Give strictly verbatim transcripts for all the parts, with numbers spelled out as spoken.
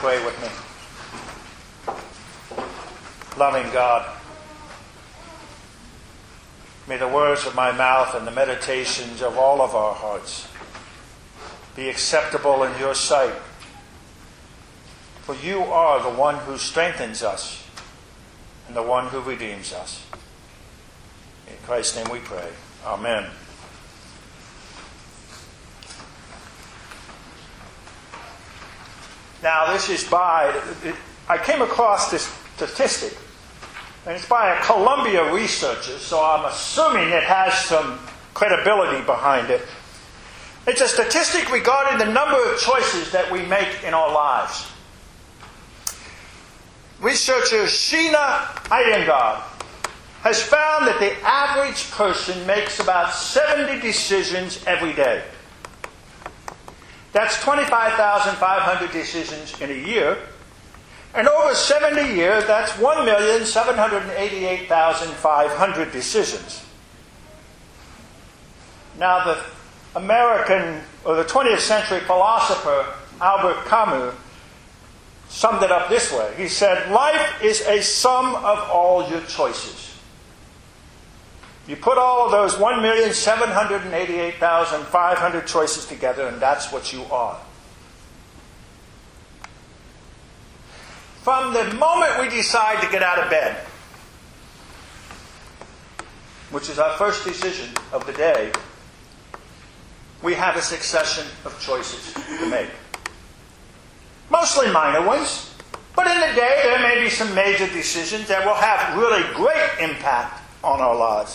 pray with me? Loving God, may the words of my mouth and the meditations of all of our hearts be acceptable in your sight. For you are the one who strengthens us and the one who redeems us. In Christ's name we pray. Amen. Now, this is by, it, I came across this statistic, and it's by a Columbia researcher, so I'm assuming it has some credibility behind it. It's a statistic regarding the number of choices that we make in our lives. Researcher Sheena Iyengar has found that the average person makes about seventy decisions every day. That's twenty-five thousand five hundred decisions in a year. And over seventy years, that's one million seven hundred eighty-eight thousand five hundred decisions. Now, the American, or the twentieth century philosopher Albert Camus summed it up this way. He said, "Life is a sum of all your choices." You put all of those one million seven hundred eighty-eight thousand five hundred choices together, and that's what you are. From the moment we decide to get out of bed, which is our first decision of the day, we have a succession of choices to make. Mostly minor ones, but in the day there may be some major decisions that will have really great impact on our lives.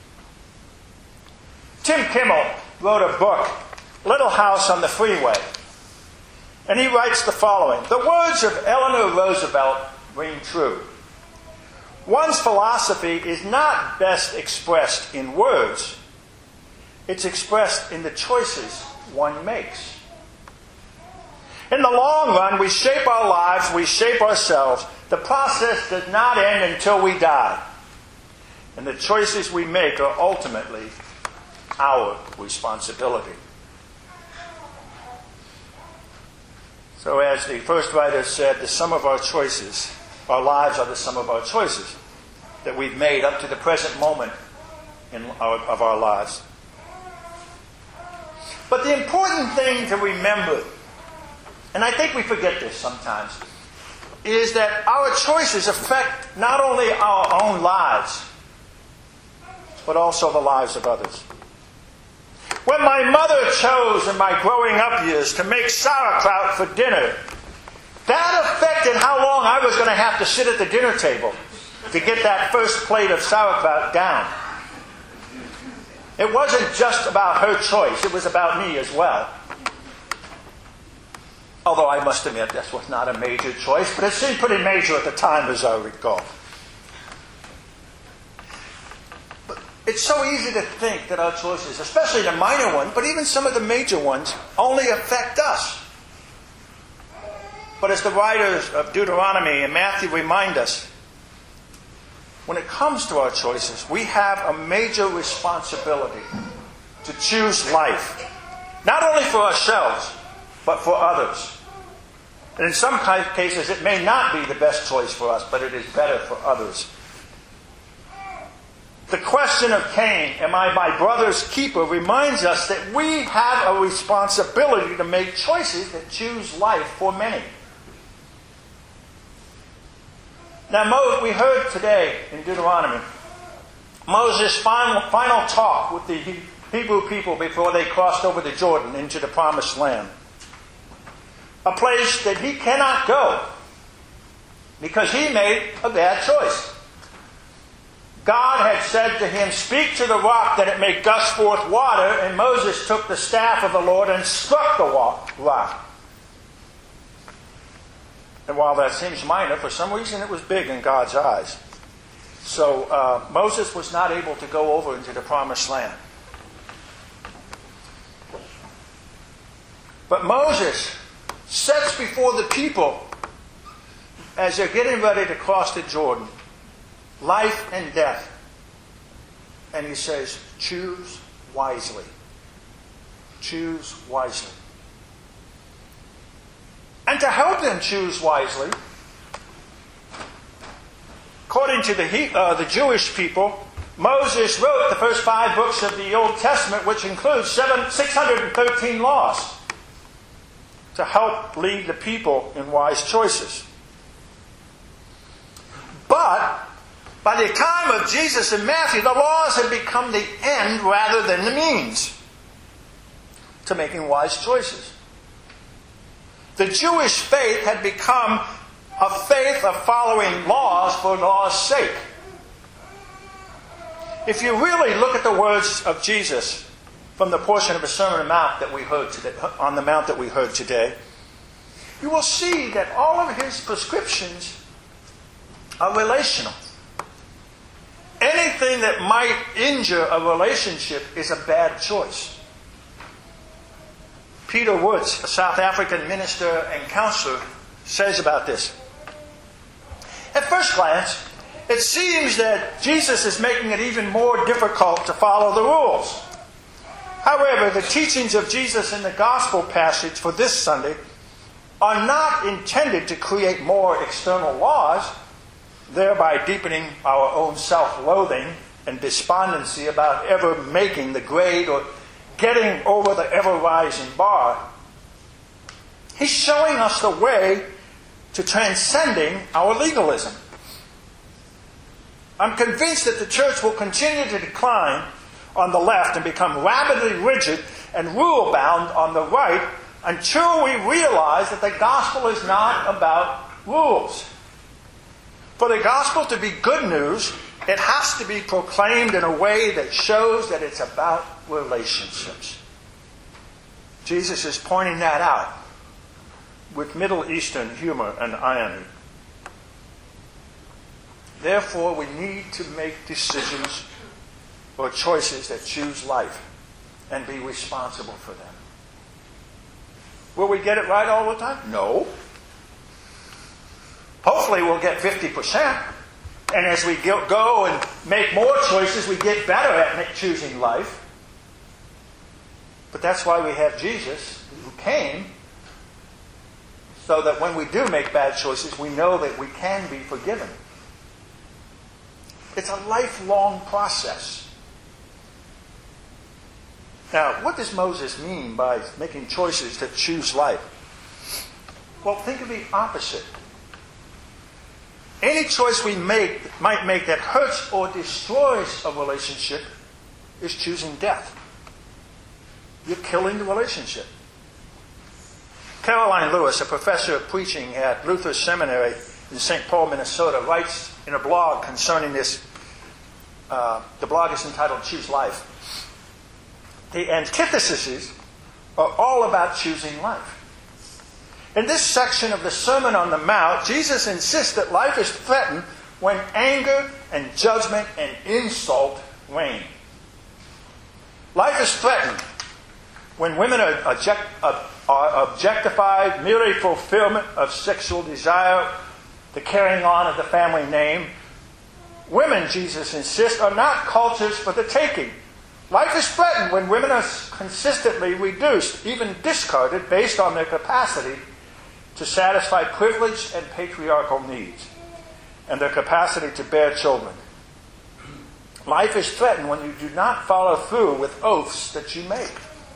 Tim Kimmel wrote a book, Little House on the Freeway, and he writes the following. The words of Eleanor Roosevelt ring true. One's philosophy is not best expressed in words. It's expressed in the choices one makes. In the long run, we shape our lives, we shape ourselves. The process does not end until we die. And the choices we make are ultimately our responsibility. So as the first writer said, the sum of our choices, our lives are the sum of our choices that we've made up to the present moment in our, of our lives. But the important thing to remember, and I think we forget this sometimes, is that our choices affect not only our own lives, but also the lives of others. When my mother chose in my growing up years to make sauerkraut for dinner, that affected how long I was going to have to sit at the dinner table to get that first plate of sauerkraut down. It wasn't just about her choice, it was about me as well. Although I must admit this was not a major choice, but it seemed pretty major at the time as I recall. It's so easy to think that our choices, especially the minor ones, but even some of the major ones, only affect us. But as the writers of Deuteronomy and Matthew remind us, when it comes to our choices, we have a major responsibility to choose life. Not only for ourselves, but for others. And in some cases, it may not be the best choice for us, but it is better for others. The question of Cain, am I my brother's keeper, reminds us that we have a responsibility to make choices that choose life for many. Now, we heard today in Deuteronomy Moses' final, final talk with the Hebrew people before they crossed over the Jordan into the Promised Land. A place that he cannot go because he made a bad choice. God had said to him, "Speak to the rock that it may gush forth water," and Moses took the staff of the Lord and struck the rock. And while that seems minor, for some reason it was big in God's eyes. So uh, Moses was not able to go over into the Promised Land. But Moses sets before the people, as they're getting ready to cross the Jordan, life and death. And he says, choose wisely. Choose wisely. And to help them choose wisely, according to the, uh, the Jewish people, Moses wrote the first five books of the Old Testament, which includes seven, six hundred thirteen laws, to help lead the people in wise choices. But by the time of Jesus and Matthew, the laws had become the end rather than the means to making wise choices. The Jewish faith had become a faith of following laws for law's sake. If you really look at the words of Jesus from the portion of the Sermon on the Mount that we heard today, on the Mount that we heard today, you will see that all of his prescriptions are relational. Anything that might injure a relationship is a bad choice. Peter Woods, a South African minister and counselor, says about this. At first glance, it seems that Jesus is making it even more difficult to follow the rules. However, the teachings of Jesus in the Gospel passage for this Sunday are not intended to create more external laws, thereby deepening our own self-loathing and despondency about ever making the grade or getting over the ever-rising bar. He's showing us the way to transcending our legalism. I'm convinced that the church will continue to decline on the left and become rapidly rigid and rule-bound on the right until we realize that the gospel is not about rules. For the gospel to be good news, it has to be proclaimed in a way that shows that it's about relationships. Jesus is pointing that out with Middle Eastern humor and irony. Therefore, we need to make decisions or choices that choose life and be responsible for them. Will we get it right all the time? No. Hopefully we'll get fifty percent. And as we go and make more choices, we get better at choosing life. But that's why we have Jesus, who came, so that when we do make bad choices, we know that we can be forgiven. It's a lifelong process. Now, what does Moses mean by making choices that choose life? Well, think of the opposite. Any choice we make might make that hurts or destroys a relationship is choosing death. You're killing the relationship. Caroline Lewis, a professor of preaching at Luther Seminary in Saint Paul, Minnesota, writes in a blog concerning this. Uh, the blog is entitled Choose Life. The antitheses are all about choosing life. In this section of the Sermon on the Mount, Jesus insists that life is threatened when anger and judgment and insult reign. Life is threatened when women are, object, are objectified, merely fulfillment of sexual desire, the carrying on of the family name. Women, Jesus insists, are not cultures for the taking. Life is threatened when women are consistently reduced, even discarded, based on their capacity to satisfy privileged and patriarchal needs and their capacity to bear children. Life is threatened when you do not follow through with oaths that you make.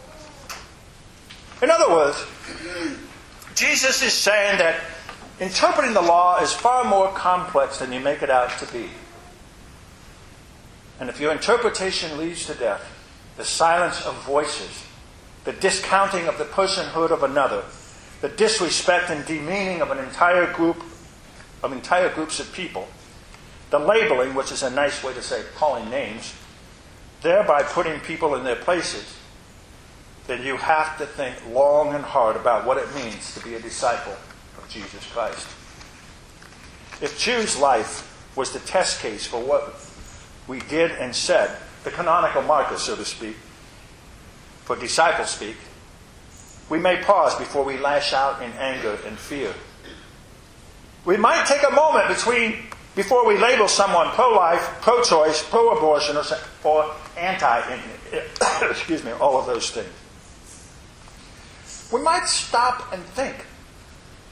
In other words, Jesus is saying that interpreting the law is far more complex than you make it out to be. And if your interpretation leads to death, the silence of voices, the discounting of the personhood of another, the disrespect and demeaning of an entire group, of entire groups of people, the labeling, which is a nice way to say calling names, thereby putting people in their places, then you have to think long and hard about what it means to be a disciple of Jesus Christ. If Choose Life was the test case for what we did and said, the canonical marker, so to speak, for disciple speak, we may pause before we lash out in anger and fear. We might take a moment between before we label someone pro-life, pro-choice, pro-abortion, or, or anti, excuse me, all of those things. We might stop and think,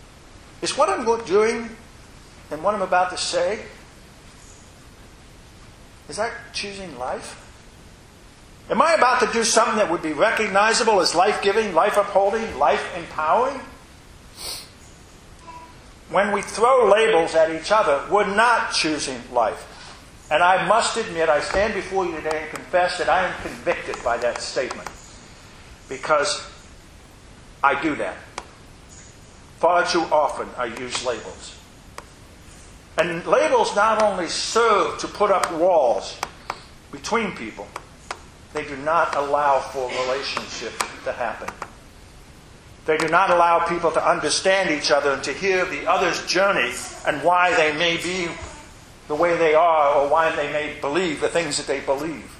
Is what I'm doing and what I'm about to say, is that choosing life? Am I about to do something that would be recognizable as life-giving, life-upholding, life-empowering? When we throw labels at each other, we're not choosing life. And I must admit, I stand before you today and confess that I am convicted by that statement. Because I do that. Far too often I use labels. And labels not only serve to put up walls between people, they do not allow for relationship to happen. They do not allow people to understand each other and to hear the other's journey and why they may be the way they are or why they may believe the things that they believe.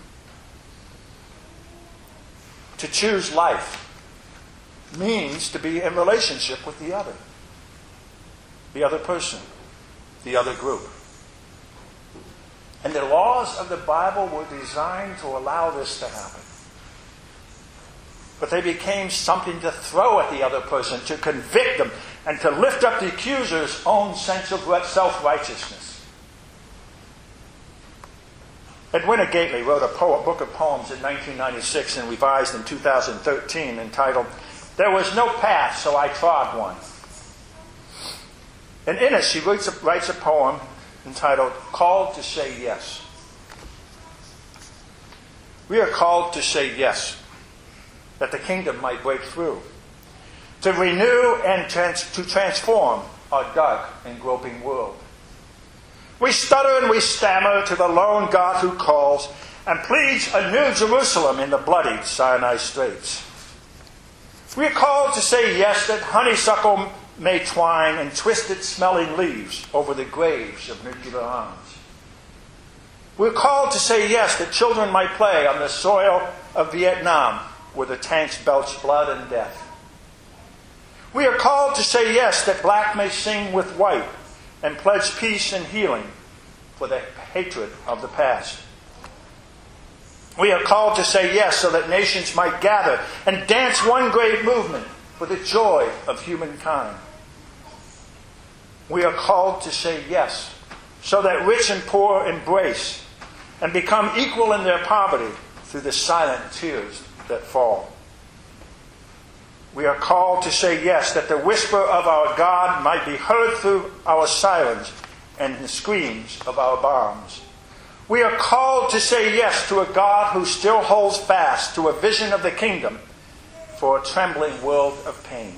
To choose life means to be in relationship with the other, the other person, the other group. And the laws of the Bible were designed to allow this to happen. But they became something to throw at the other person, to convict them, and to lift up the accuser's own sense of self-righteousness. Edwina Gately wrote a poem, book of poems in nineteen ninety-six and revised in two thousand thirteen entitled, "There Was No Path, So I Trod One." And in it she writes a, writes a poem entitled, "Called to Say Yes." We are called to say yes, that the kingdom might break through, to renew and trans- to transform our dark and groping world. We stutter and we stammer to the lone God who calls and pleads a new Jerusalem in the bloodied Sinai Straits. We are called to say yes, that honeysuckle may twine and twisted smelling leaves over the graves of nuclear arms. We're called to say yes, that children might play on the soil of Vietnam where the tanks belch blood and death. We are called to say yes, that black may sing with white and pledge peace and healing for the hatred of the past. We are called to say yes, so that nations might gather and dance one great movement for the joy of humankind. We are called to say yes, so that rich and poor embrace and become equal in their poverty through the silent tears that fall. We are called to say yes, that the whisper of our God might be heard through our sirens and the screams of our bombs. We are called to say yes to a God who still holds fast to a vision of the kingdom for a trembling world of pain.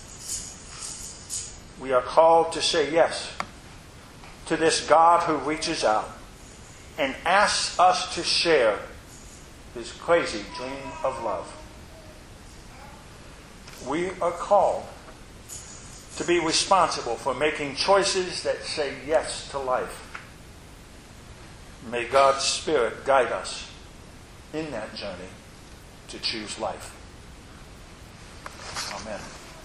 We are called to say yes to this God who reaches out and asks us to share his crazy dream of love. We are called to be responsible for making choices that say yes to life. May God's Spirit guide us in that journey to choose life. Amen.